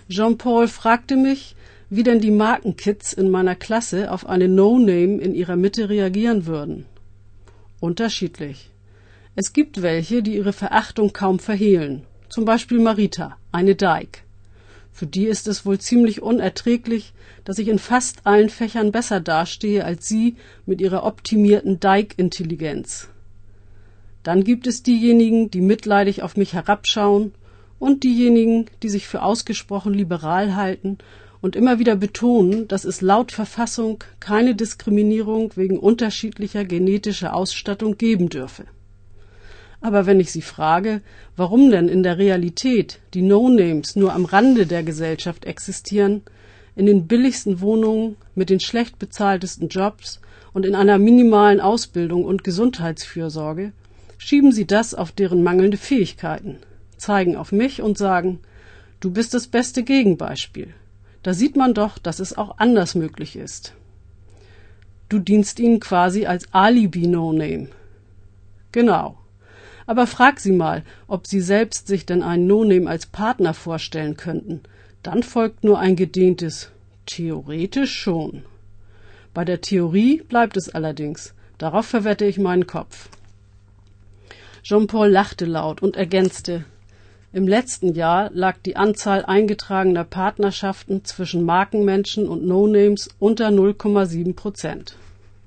Jean-Paul fragte mich, wie denn die Markenkids in meiner Klasse auf eine No-Name in ihrer Mitte reagieren würden. Unterschiedlich. Es gibt welche, die ihre Verachtung kaum verhehlen. Zum Beispiel Marita, eine Dyke. Für die ist es wohl ziemlich unerträglich, dass ich in fast allen Fächern besser dastehe als sie mit ihrer optimierten Dyke-Intelligenz. Dann gibt es diejenigen, die mitleidig auf mich herabschauen, und diejenigen, die sich für ausgesprochen liberal halten und immer wieder betonen, dass es laut Verfassung keine Diskriminierung wegen unterschiedlicher genetischer Ausstattung geben dürfe. Aber wenn ich sie frage, warum denn in der Realität die No-Names nur am Rande der Gesellschaft existieren, in den billigsten Wohnungen, mit den schlecht bezahltesten Jobs und in einer minimalen Ausbildung und Gesundheitsfürsorge, schieben sie das auf deren mangelnde Fähigkeiten, zeigen auf mich und sagen, du bist das beste Gegenbeispiel. Da sieht man doch, dass es auch anders möglich ist. Du dienst ihnen quasi als Alibi-No-Name. Genau. Aber frag sie mal, ob sie selbst sich denn einen No-Name als Partner vorstellen könnten. Dann folgt nur ein gedehntes theoretisch schon. Bei der Theorie bleibt es allerdings. Darauf verwette ich meinen Kopf. Jean-Paul lachte laut und ergänzte, im letzten Jahr lag die Anzahl eingetragener Partnerschaften zwischen Markenmenschen und No-Names unter 0,7%.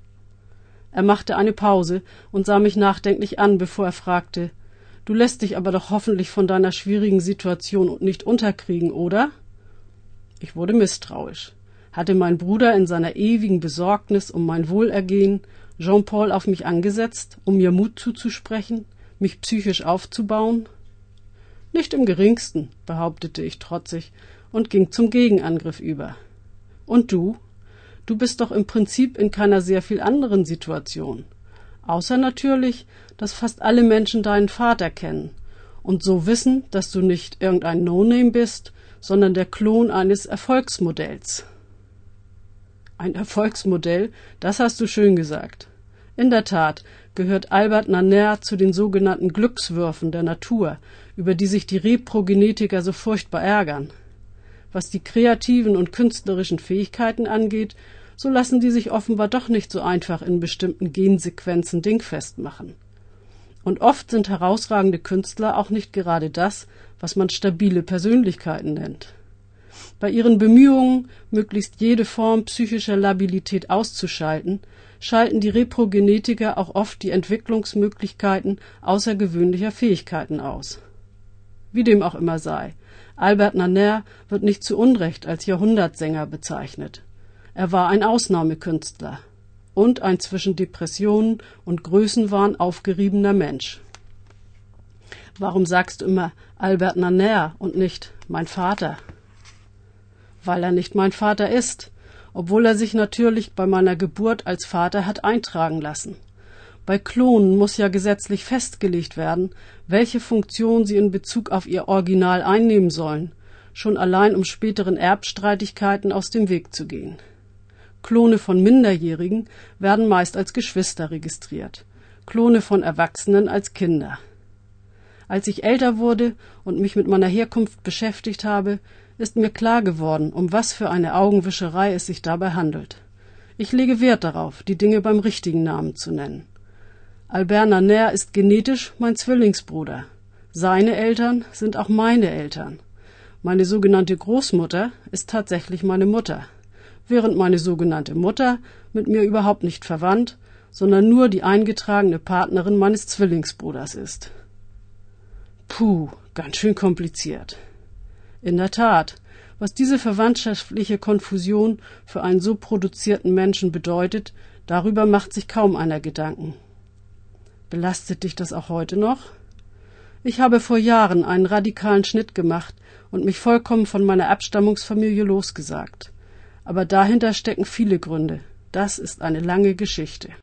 Er machte eine Pause und sah mich nachdenklich an, bevor er fragte, du lässt dich aber doch hoffentlich von deiner schwierigen Situation nicht unterkriegen, oder? Ich wurde misstrauisch. Hatte mein Bruder in seiner ewigen Besorgnis um mein Wohlergehen Jean-Paul auf mich angesetzt, um mir Mut zuzusprechen, mich psychisch aufzubauen? Nicht im geringsten, behauptete ich trotzig und ging zum Gegenangriff über. Und du? Du bist doch im Prinzip in keiner sehr viel anderen Situation. Außer natürlich, dass fast alle Menschen deinen Vater kennen und so wissen, dass du nicht irgendein No-Name bist, sondern der Klon eines Erfolgsmodells. Ein Erfolgsmodell, das hast du schön gesagt. In der Tat gehört Albert Nannerl zu den sogenannten Glückswürfen der Natur, über die sich die Reprogenetiker so furchtbar ärgern. Was die kreativen und künstlerischen Fähigkeiten angeht, so lassen die sich offenbar doch nicht so einfach in bestimmten Gensequenzen dingfest machen. Und oft sind herausragende Künstler auch nicht gerade das, was man stabile Persönlichkeiten nennt. Bei ihren Bemühungen, möglichst jede Form psychischer Labilität auszuschalten, schalten die Reprogenetiker auch oft die Entwicklungsmöglichkeiten außergewöhnlicher Fähigkeiten aus. Wie dem auch immer sei, Albert Nannerl wird nicht zu Unrecht als Jahrhundertsänger bezeichnet. Er war ein Ausnahmekünstler und ein zwischen Depressionen und Größenwahn aufgeriebener Mensch. Warum sagst du immer Albert Nannerl und nicht mein Vater? Weil er nicht mein Vater ist, obwohl er sich natürlich bei meiner Geburt als Vater hat eintragen lassen. Bei Klonen muss ja gesetzlich festgelegt werden, welche Funktion sie in Bezug auf ihr Original einnehmen sollen, schon allein um späteren Erbstreitigkeiten aus dem Weg zu gehen. Klone von Minderjährigen werden meist als Geschwister registriert, Klone von Erwachsenen als Kinder. Als ich älter wurde und mich mit meiner Herkunft beschäftigt habe, ist mir klar geworden, um was für eine Augenwischerei es sich dabei handelt. Ich lege Wert darauf, die Dinge beim richtigen Namen zu nennen. Albert Nannerl ist genetisch mein Zwillingsbruder. Seine Eltern sind auch meine Eltern. Meine sogenannte Großmutter ist tatsächlich meine Mutter, während meine sogenannte Mutter mit mir überhaupt nicht verwandt, sondern nur die eingetragene Partnerin meines Zwillingsbruders ist. Puh, ganz schön kompliziert. In der Tat, was diese verwandtschaftliche Konfusion für einen so produzierten Menschen bedeutet, darüber macht sich kaum einer Gedanken. Belastet dich das auch heute noch? Ich habe vor Jahren einen radikalen Schnitt gemacht und mich vollkommen von meiner Abstammungsfamilie losgesagt. Aber dahinter stecken viele Gründe. Das ist eine lange Geschichte.